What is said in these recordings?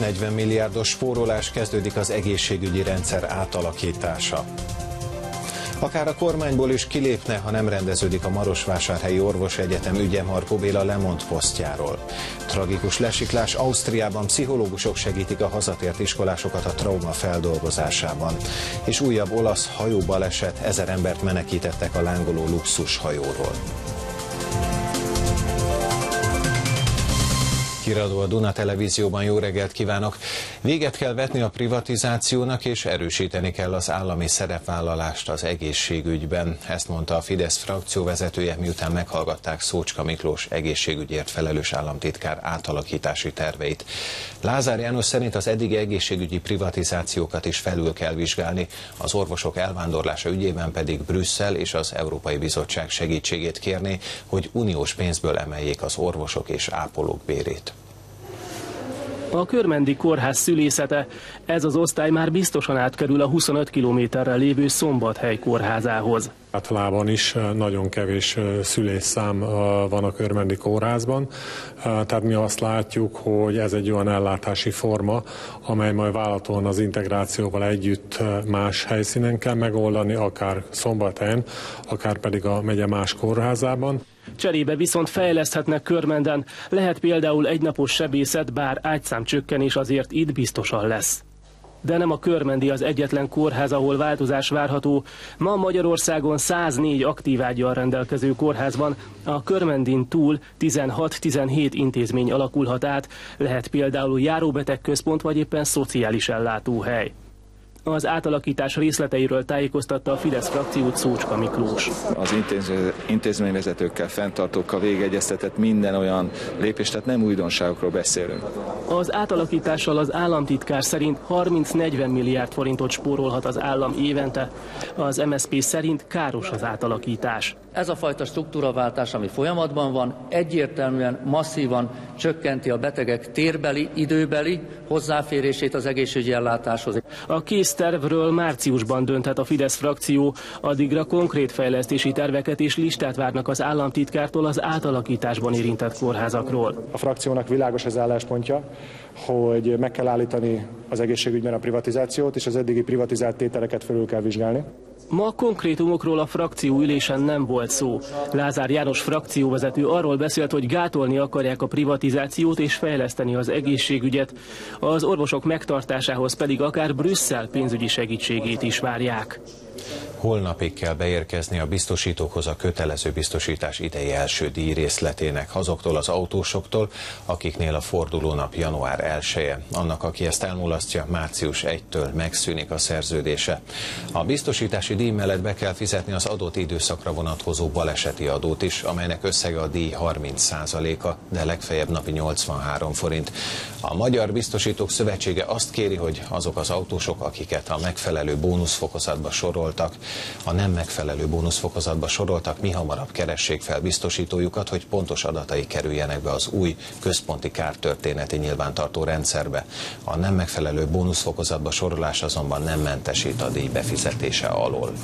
40 milliárdos spórolás, kezdődik az egészségügyi rendszer átalakítása. Akár a kormányból is kilépne, ha nem rendeződik a Marosvásárhelyi Orvosegyetem ügye, Markó Béla lemond posztjáról. Tragikus lesiklás Ausztriában, pszichológusok segítik a hazatért iskolásokat a trauma feldolgozásában. És újabb olasz hajóbaleset, 1000 embert menekítettek a lángoló luxushajóról. Híradó a Duna Televízióban, jó reggelt kívánok! Véget kell vetni a privatizációnak, és erősíteni kell az állami szerepvállalást az egészségügyben. Ezt mondta a Fidesz frakcióvezetője, miután meghallgatták Szócska Miklós egészségügyért felelős államtitkár átalakítási terveit. Lázár János szerint az eddigi egészségügyi privatizációkat is felül kell vizsgálni, az orvosok elvándorlása ügyében pedig Brüsszel és az Európai Bizottság segítségét kérné, hogy uniós pénzből emeljék az orvosok és ápolók bérét. A Körmendi Kórház szülészete, ez az osztály már biztosan átkerül a 25 kilométerrel lévő Szombathely kórházához. Általában is nagyon kevés szülésszám van a Körmendi Kórházban, tehát mi azt látjuk, hogy ez egy olyan ellátási forma, amely majd várhatóan az integrációval együtt más helyszínen kell megoldani, akár Szombathelyen, akár pedig a megye más kórházában. Cserébe viszont fejleszthetnek Körmenden, lehet például egynapos sebészet, bár ágyszámcsökkenés azért itt biztosan lesz. De nem a Körmendi az egyetlen kórház, ahol változás várható. Ma Magyarországon 104 aktív ággyal rendelkező kórház van, a Körmendin túl 16-17 intézmény alakulhat át, lehet például járóbetegközpont vagy éppen szociális ellátóhely. Az átalakítás részleteiről tájékoztatta a Fidesz frakciót Szócska Miklós. Az intézményvezetőkkel, fenntartókkal végegyeztetett minden olyan lépés, tehát nem újdonságokról beszélünk. Az átalakítással az államtitkár szerint 30-40 milliárd forintot spórolhat az állam évente. Az MSZP szerint káros az átalakítás. Ez a fajta struktúraváltás, ami folyamatban van, egyértelműen, masszívan csökkenti a betegek térbeli, időbeli hozzáférését az egészségügyi ellátáshoz. A kész tervről márciusban dönthet a Fidesz frakció, addigra konkrét fejlesztési terveket és listát várnak az államtitkártól az átalakításban érintett kórházakról. A frakciónak világos az álláspontja, hogy meg kell állítani az egészségügyben a privatizációt, és az eddigi privatizált tételeket felül kell vizsgálni. Ma konkrétumokról a frakció ülésen nem volt szó. Lázár János frakcióvezető arról beszélt, hogy gátolni akarják a privatizációt és fejleszteni az egészségügyet. Az orvosok megtartásához pedig akár Brüsszel pénzügyi segítségét is várják. Holnapig kell beérkezni a biztosítókhoz a kötelező biztosítás idei első díjrészletének, azoktól az autósoktól, akiknél a fordulónap január 1-e. Annak, aki ezt elmulasztja, március 1-től megszűnik a szerződése. A biztosítási díj mellett be kell fizetni az adott időszakra vonatkozó baleseti adót is, amelynek összege a díj 30%-a, de legfeljebb napi 83 forint. A Magyar Biztosítók Szövetsége azt kéri, hogy azok az autósok, akiket a megfelelő bónuszfokozatba soroltak, a nem megfelelő bónuszfokozatba soroltak, mihamarabb keressék fel biztosítójukat, hogy pontos adatai kerüljenek be az új központi kártörténeti nyilvántartó rendszerbe. A nem megfelelő bónuszfokozatba sorolás azonban nem mentesít a díj befizetése alól.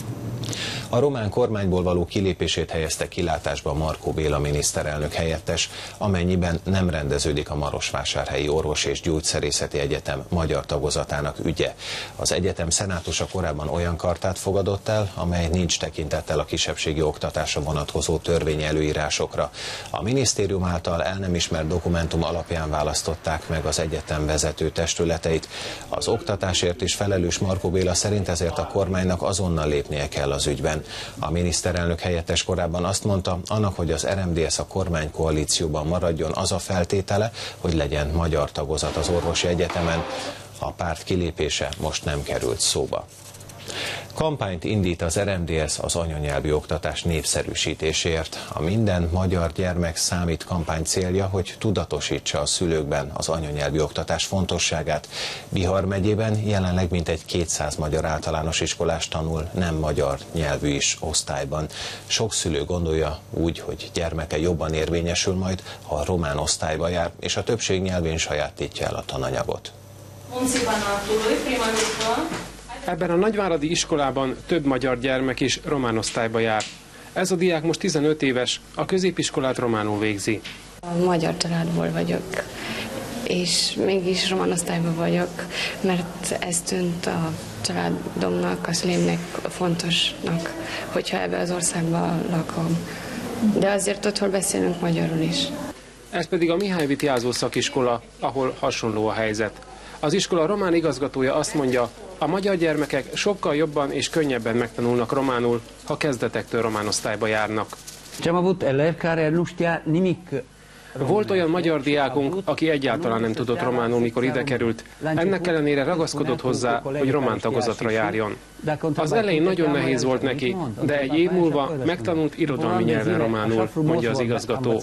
A román kormányból való kilépését helyezte kilátásba Markó Béla miniszterelnök helyettes, amennyiben nem rendeződik a Marosvásárhelyi Orvos- és Gyógyszerészeti Egyetem magyar tagozatának ügye. Az egyetem szenátusa korábban olyan kartát fogadott el, amely nincs tekintettel a kisebbségi oktatásra vonatkozó törvény előírásokra. A minisztérium által el nem ismert dokumentum alapján választották meg az egyetem vezető testületeit. Az oktatásért is felelős Markó Béla szerint ezért a kormánynak azonnal lépnie kell az ügyben. A miniszterelnök helyettes korábban azt mondta, annak, hogy az RMDSZ a kormánykoalícióban maradjon, az a feltétele, hogy legyen magyar tagozat az orvosi egyetemen. A párt kilépése most nem került szóba. Kampányt indít az RMDSZ az anyanyelvi oktatás népszerűsítéséért. A Minden magyar gyermek számít kampány célja, hogy tudatosítsa a szülőkben az anyanyelvi oktatás fontosságát. Bihar megyében jelenleg mintegy 200 magyar általános iskolás tanul nem magyar nyelvű is osztályban. Sok szülő gondolja úgy, hogy gyermeke jobban érvényesül majd, ha a román osztályba jár, és a többség nyelvén sajátítja el a tananyagot. Ebben a nagyváradi iskolában több magyar gyermek is román osztályba jár. Ez a diák most 15 éves, a középiskolát románul végzi. Magyar családból vagyok, és mégis román osztályban vagyok, mert ez tűnt a családomnak, a szüleimnek fontosnak, hogyha ebbe az országban lakom. De azért otthon beszélünk magyarul is. Ez pedig a Mihály Vityázó szakiskola, ahol hasonló a helyzet. Az iskola román igazgatója azt mondja, a magyar gyermekek sokkal jobban és könnyebben megtanulnak románul, ha kezdetektől román osztályba járnak. Volt olyan magyar diákunk, aki egyáltalán nem tudott románul, mikor ide került. Ennek ellenére ragaszkodott hozzá, hogy román tagozatra járjon. Az elején nagyon nehéz volt neki, de egy év múlva megtanult irodalmi nyelven románul, mondja az igazgató.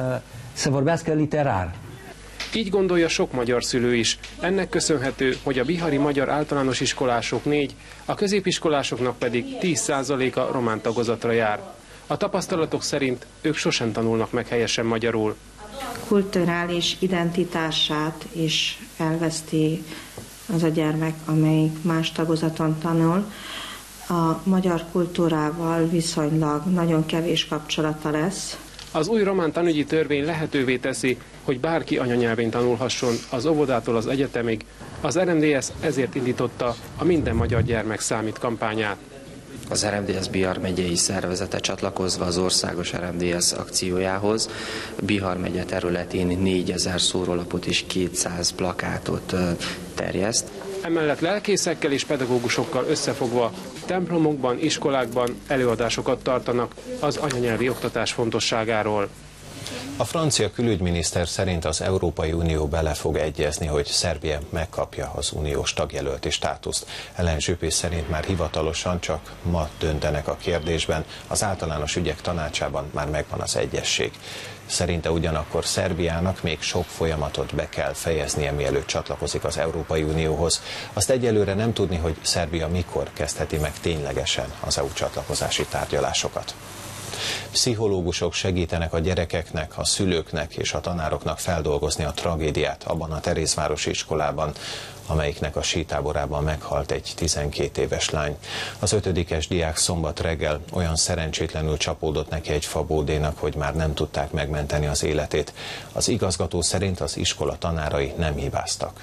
Így gondolja sok magyar szülő is. Ennek köszönhető, hogy a bihari magyar általános iskolások 4, a középiskolásoknak pedig 10%-a román tagozatra jár. A tapasztalatok szerint ők sosem tanulnak meg helyesen magyarul. Kulturális identitását is elveszti az a gyermek, amelyik más tagozaton tanul. A magyar kultúrával viszonylag nagyon kevés kapcsolata lesz. Az új román tanügyi törvény lehetővé teszi, hogy bárki anyanyelvén tanulhasson az óvodától az egyetemig. Az RMDSZ ezért indította a Minden magyar gyermek számít kampányát. Az RMDSZ Bihar megyei szervezete csatlakozva az országos RMDSZ akciójához Bihar megye területén 4000 szórólapot és 200 plakátot terjeszt. Emellett lelkészekkel és pedagógusokkal összefogva templomokban, iskolákban előadásokat tartanak az anyanyelvi oktatás fontosságáról. A francia külügyminiszter szerint az Európai Unió bele fog egyezni, hogy Szerbia megkapja az uniós tagjelölti státuszt. Ellen Juppé szerint már hivatalosan csak ma döntenek a kérdésben, az általános ügyek tanácsában már megvan az egyesség. Szerinte ugyanakkor Szerbiának még sok folyamatot be kell fejeznie, mielőtt csatlakozik az Európai Unióhoz. Azt egyelőre nem tudni, hogy Szerbia mikor kezdheti meg ténylegesen az EU csatlakozási tárgyalásokat. Pszichológusok segítenek a gyerekeknek, a szülőknek és a tanároknak feldolgozni a tragédiát abban a Terézvárosi iskolában, amelyiknek a sítáborában meghalt egy 12 éves lány. Az 5-es diák szombat reggel olyan szerencsétlenül csapódott neki egy fabódénak, hogy már nem tudták megmenteni az életét. Az igazgató szerint az iskola tanárai nem hibáztak.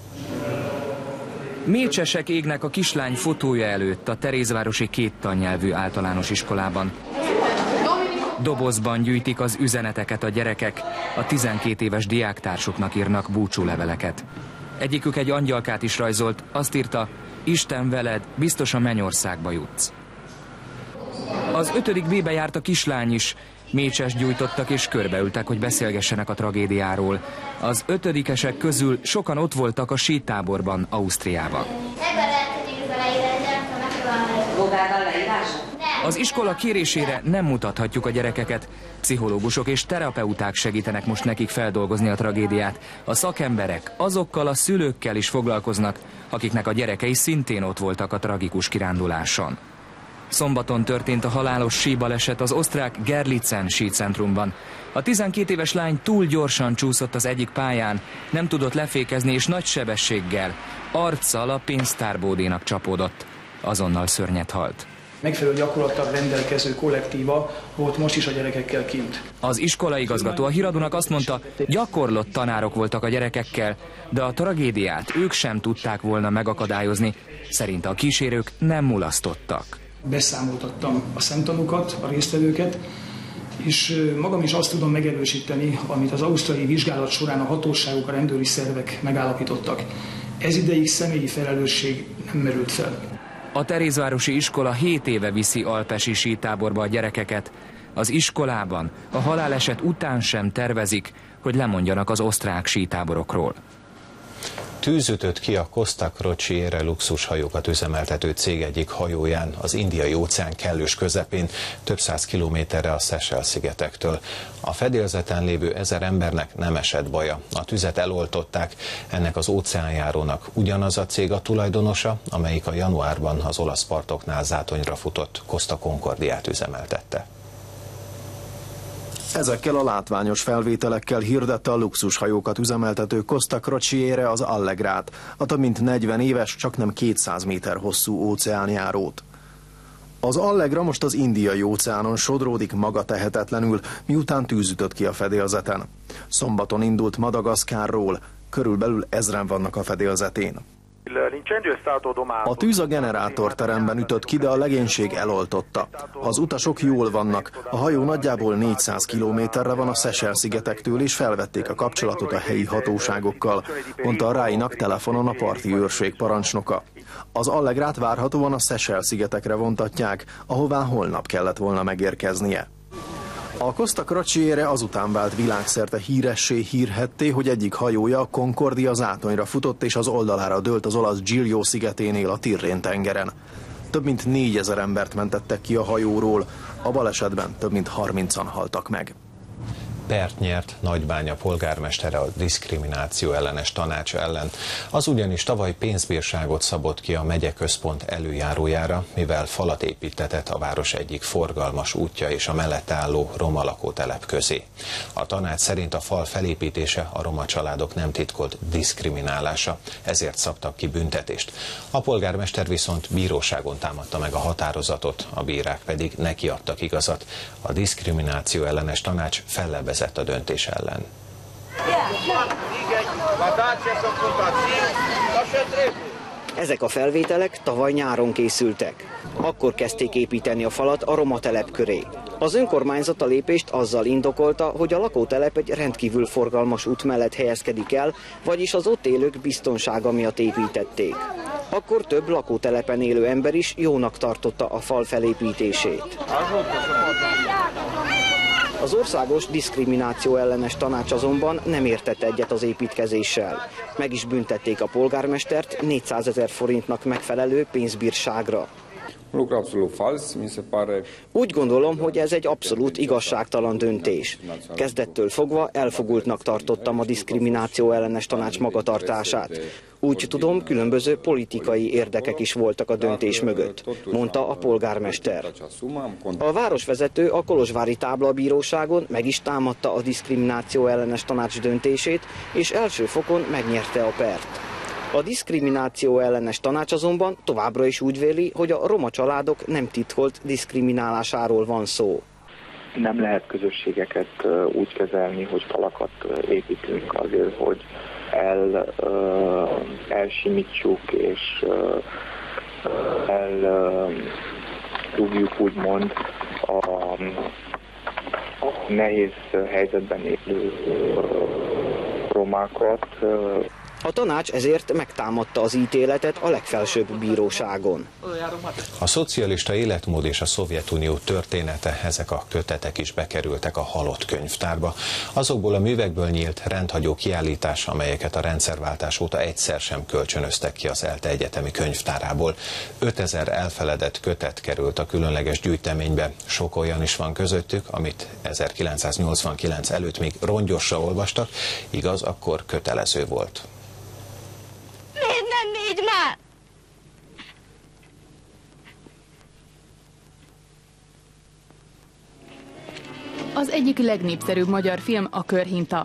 Mécsesek égnek a kislány fotója előtt a Terézvárosi 2 tannyelvű általános iskolában. Dobozban gyűjtik az üzeneteket a gyerekek, a 12 éves diáktársuknak írnak búcsúleveleket. Egyikük egy angyalkát is rajzolt, azt írta, Isten veled, biztos a mennyországba jutsz. Az 5. B-be járt a kislány is, mécsest gyújtottak és körbeültek, hogy beszélgessenek a tragédiáról. Az 5-esek közül sokan ott voltak a sítáborban, Ausztriában. Az iskola kérésére nem mutathatjuk a gyerekeket. Pszichológusok és terapeuták segítenek most nekik feldolgozni a tragédiát. A szakemberek azokkal a szülőkkel is foglalkoznak, akiknek a gyerekei szintén ott voltak a tragikus kiránduláson. Szombaton történt a halálos síbaleset az osztrák Gerlitzen sícentrumban. A 12 éves lány túl gyorsan csúszott az egyik pályán, nem tudott lefékezni és nagy sebességgel, arccal a pénztárbódénak csapódott. Azonnal szörnyet halt. Megfelelő gyakorlattal rendelkező kollektíva volt most is a gyerekekkel kint. Az iskolaigazgató a híradónak azt mondta, gyakorlott tanárok voltak a gyerekekkel, de a tragédiát ők sem tudták volna megakadályozni. Szerinte a kísérők nem mulasztottak. Beszámoltattam a szemtanúkat, a résztvevőket, és magam is azt tudom megerősíteni, amit az ausztrai vizsgálat során a hatóságok, a rendőri szervek megállapítottak. Ez ideig személyi felelősség nem merült fel. A Terézvárosi iskola 7 éve viszi alpesi sítáborba a gyerekeket. Az iskolában a haláleset után sem tervezik, hogy lemondjanak az osztrák sítáborokról. Tűz ütött ki a Costa Crociere luxushajókat üzemeltető cég egyik hajóján az Indiai-óceán kellős közepén, több 100 kilométerre a Seychelle-szigetektől. A fedélzeten lévő 1000 embernek nem esett baja. A tüzet eloltották, ennek az óceánjárónak ugyanaz a cég a tulajdonosa, amelyik a januárban az olasz partoknál zátonyra futott Costa Concordiát üzemeltette. Ezekkel a látványos felvételekkel hirdette a luxushajókat üzemeltető Costa Crociere az Allegrát, a több mint 40 éves, csak nem 200 méter hosszú óceánjárót. Az Allegra most az Indiai-óceánon sodródik maga tehetetlenül, miután tűz ütött ki a fedélzeten. Szombaton indult Madagaszkárról, körülbelül 1000-en vannak a fedélzetén. A tűz a generátorteremben ütött ki, de a legénység eloltotta. Az utasok jól vannak. A hajó nagyjából 400 kilométerre van a Seychelle-szigetektől, és felvették a kapcsolatot a helyi hatóságokkal, mondta a RAI-nak telefonon a parti őrség parancsnoka. Az Allegrát várhatóan a Seychelle-szigetekre vontatják, ahová holnap kellett volna megérkeznie. A Costa Crociere azután vált világszerte híressé, hírhetté, hogy egyik hajója, a Concordia zátonyra futott és az oldalára dőlt az olasz Giglio szigeténél a Tirrén-tengeren. Több mint 4000 embert mentettek ki a hajóról, a balesetben több mint 30-an haltak meg. Pert nyert Nagybánya polgármestere a diszkrimináció ellenes tanács ellen. Az ugyanis tavaly pénzbírságot szabott ki a megyeközpont előjárójára, mivel falat építetett a város egyik forgalmas útja és a mellette álló roma lakótelep közé. A tanács szerint a fal felépítése a roma családok nem titkolt diszkriminálása, ezért szabtak ki büntetést. A polgármester viszont bíróságon támadta meg a határozatot, a bírák pedig nekiadtak igazat. A diszkrimináció ellenes tanács fellebezett a döntés ellen. Ezek a felvételek tavaly nyáron készültek. Akkor kezdték építeni a falat a roma telep köré. Az önkormányzat a lépést azzal indokolta, hogy a lakótelep egy rendkívül forgalmas út mellett helyezkedik el, vagyis az ott élők biztonsága miatt építették. Akkor több lakótelepen élő ember is jónak tartotta a fal felépítését. Az országos diszkrimináció ellenes tanács azonban nem értett egyet az építkezéssel. Meg is büntették a polgármestert 400 000 forintnak megfelelő pénzbírságra. Úgy gondolom, hogy ez egy abszolút igazságtalan döntés. Kezdettől fogva elfogultnak tartottam a diszkrimináció ellenes tanács magatartását. Úgy tudom, különböző politikai érdekek is voltak a döntés mögött, mondta a polgármester. A városvezető a kolozsvári táblabíróságon meg is támadta a diszkrimináció ellenes tanács döntését, és első fokon megnyerte a pert. A diszkrimináció ellenes tanács azonban továbbra is úgy véli, hogy a roma családok nem titkolt diszkriminálásáról van szó. Nem lehet közösségeket úgy kezelni, hogy falakat építünk azért, hogy elsimítsuk és eldugjuk úgymond a nehéz helyzetben élő romákat. A tanács ezért megtámadta az ítéletet a legfelsőbb bíróságon. A szocialista életmód és a Szovjetunió története, ezek a kötetek is bekerültek a halott könyvtárba. Azokból a művekből nyílt rendhagyó kiállítás, amelyeket a rendszerváltás óta egyszer sem kölcsönöztek ki az ELTE egyetemi könyvtárából. 5000 elfeledett kötet került a különleges gyűjteménybe. Sok olyan is van közöttük, amit 1989 előtt még rongyosra olvastak, igaz, akkor kötelező volt. Miért nem így már? Az egyik legnépszerűbb magyar film a Körhinta.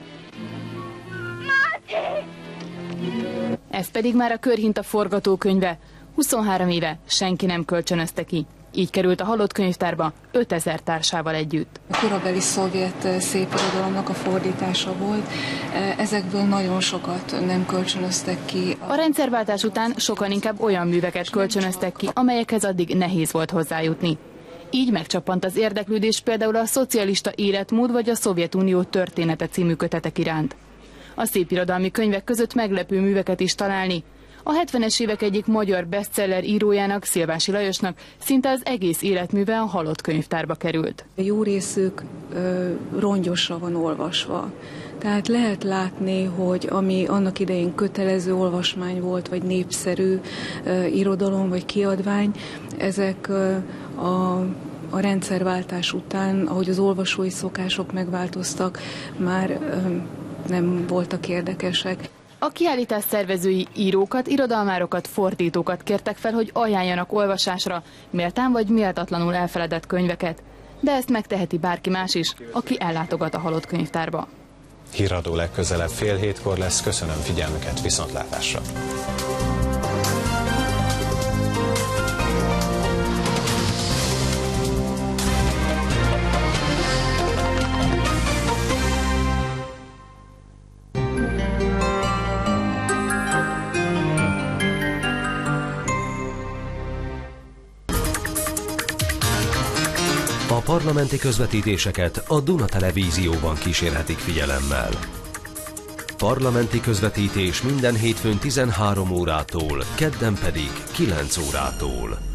Ez pedig már a Körhinta forgatókönyve. 23 éve senki nem kölcsönözte ki. Így került a halott könyvtárba 5000 társával együtt. A korabeli szovjet szépirodalomnak a fordítása volt. Ezekből nagyon sokat nem kölcsönöztek ki. A rendszerváltás után sokan inkább olyan műveket kölcsönöztek ki, amelyekhez addig nehéz volt hozzájutni. Így megcsappant az érdeklődés például a szocialista életmód vagy a Szovjetunió története című kötetek iránt. A szépirodalmi könyvek között meglepő műveket is találni. A 70-es évek egyik magyar bestseller írójának, Szilvási Lajosnak szinte az egész életműve a halott könyvtárba került. Jó részük rongyosra van olvasva. Tehát lehet látni, hogy ami annak idején kötelező olvasmány volt, vagy népszerű irodalom, vagy kiadvány, ezek a rendszerváltás után, ahogy az olvasói szokások megváltoztak, már nem voltak érdekesek. A kiállítás szervezői írókat, irodalmárokat, fordítókat kértek fel, hogy ajánljanak olvasásra méltán vagy méltatlanul elfeledett könyveket. De ezt megteheti bárki más is, aki ellátogat a halott könyvtárba. Híradó legközelebb 6:30 lesz. Köszönöm figyelmüket, viszontlátásra! parlamenti közvetítéseket a Duna Televízióban kísérhetik figyelemmel. Parlamenti közvetítés minden hétfőn 13 órától, kedden pedig 9 órától.